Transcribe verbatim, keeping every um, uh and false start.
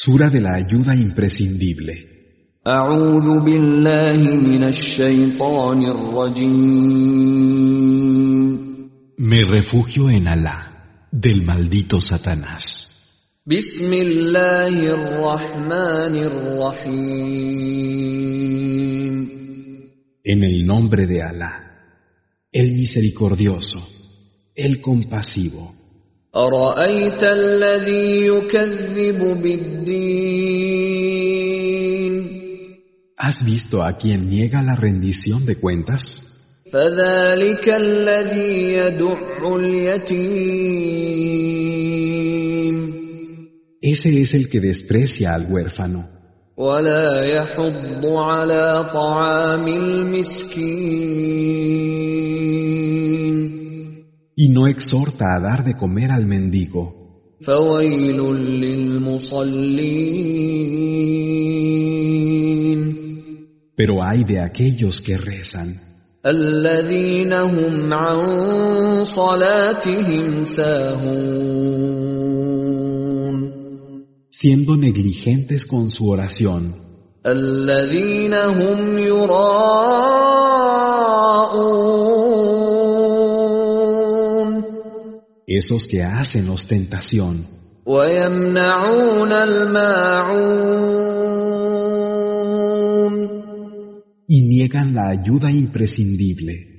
Sura de la ayuda imprescindible. أعوذ بالله من الشيطان الرجيم. Me refugio en Alá, del maldito Satanás. بسم الله الرحمن الرحيم. En el nombre de Alá, el misericordioso, el compasivo. أرأيت الذي يكذب بالدين. ¿Has visto a quien niega la rendición de cuentas? فذلك الذي يدع اليتيم. Ese es el que desprecia al huérfano. ولا يحض على طعام المسكين. Y no exhorta a dar de comer al mendigo. فويل للمصلين. Pero ay de aquellos que rezan, الذين هم عن صلاتهم ساهون. siendo negligentes con su oración, الذين هم يراءون. esos que hacen ostentación, ويمنعون الماعون. y niegan la ayuda imprescindible.